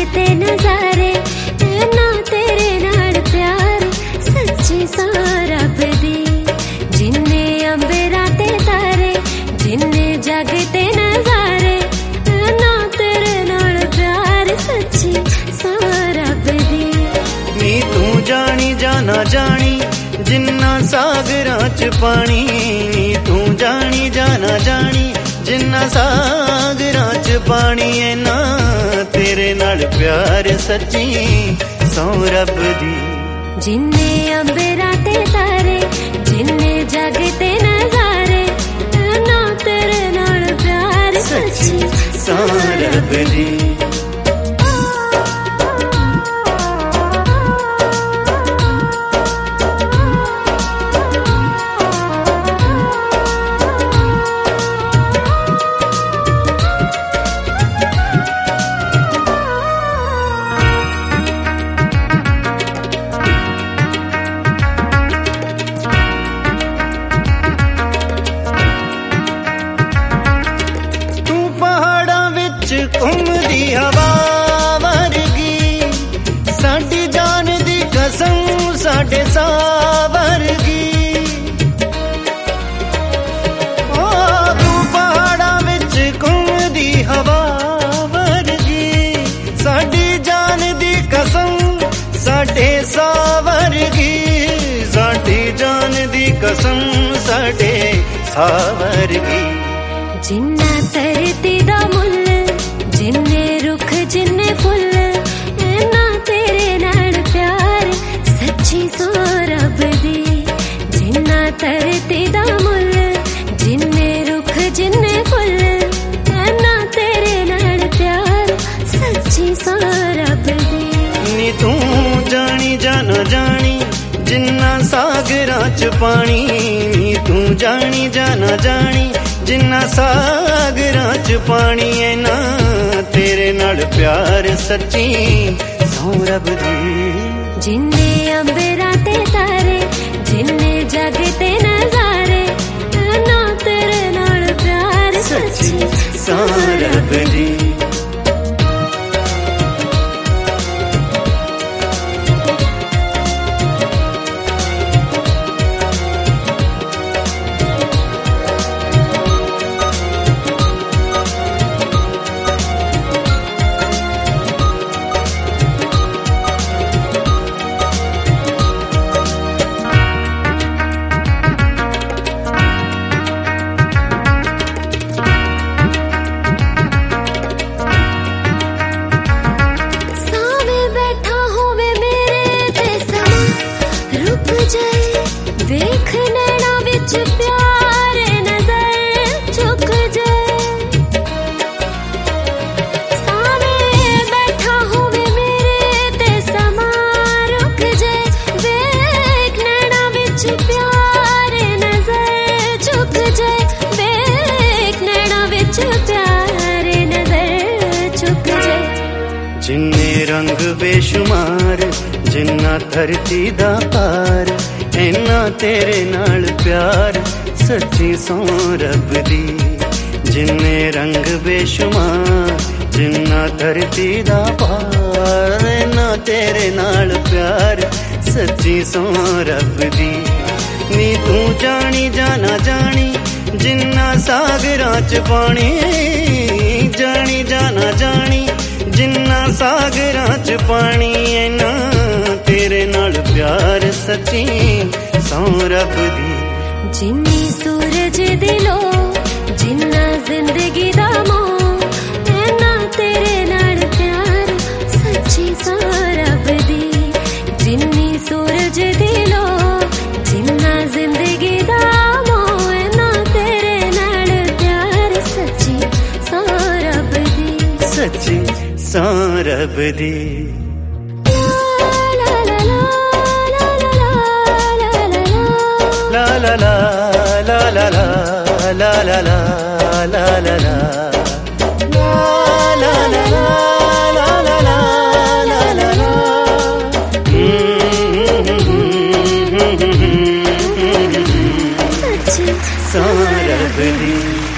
ते नजारे ना तेरे नाल प्यार सच्ची सौ रब दी। जिन्ने अंबेरा ते तारे जिन्ने जग ते नजारे ना तेरे नाल प्यार सच्ची सौ रब दी। नी तू जानी जाना जानी जिन्ना सागरां च पानी, नी तू जानी जाना जानी जिन्ना सागरां च पानी है ना तेरे नाल प्यार सच्ची सौ रब दी। जिन्ने अंबेरा ते तारे जिन्ने जग ते नजारे ना तेरे नाल प्यार सच्ची सौ रब दी। घूमदी हवा वर्गी साडी जान दी कसम साडे सा वर्गी। ओ तू पहाड़ा विच घूमदी हवा वर्गी साडी जान दी कसम साडे सा वर्गी। साडी जान दी कसम साडे सा वर्गी। जिन्ना धरती दा मुल जिन्ने रुख जिन्ने फुल ना तेरे नाल प्यार सच्ची सौ रब दी। जिन्ना धरती दा मुल जिन्ने रुख जिन्ने फुल ना तेरे नाल प्यार सच्ची सौ रब दी। नी तू जानी जाना जानी जिन्ना सागरां च पानी, नी तू जानी जाना जानी जिन्ना सागरां च पानी है ना तेरे नाल प्यार सच्ची सौ रब दी। जिन्ने अंबेरा ते तारे जिन्ने जग ते नजारे ना तेरे नाल प्यार सच्ची सौ रब दी। देख नैना विच प्यार नजर झुक जाए सावे बैठा होवे मेरे ते समा रुक जाए। देख नैना विच प्यार नजर झुक जाए देख नैना विच प्यार नजर झुक जाए। जिन्ने रंग बेशुमार जिन्ना धरती दा पार इन्ना तेरे नाल प्यार सच्ची सौ रब दी। जिन्ने रंग बेशुमार जिन्ना धरती दा पार इन्ना तेरे नाल प्यार सच्ची सौ रब दी। नी तू जानी जाना जानी जिन्ना सागरां च पानी, जानी जाना जानी जिन्ना सागरां च पानी है ना तेरे नाल प्यार सच्ची सौ रब दी। जिन्नी सूरज दिलो जिन्ना जिंदगी दा मोह ना तेरे नाल प्यार सच्ची सौ रब दी। जिन्नी सूरज दिलो जिन्ना जिंदगी दा मोह ना तेरे नाल प्यार सच्ची सौ रब दी। सच्ची सौ रब दी। La la la la la la la la la la la la la la la la la la la la। सच्ची सौ रब दी।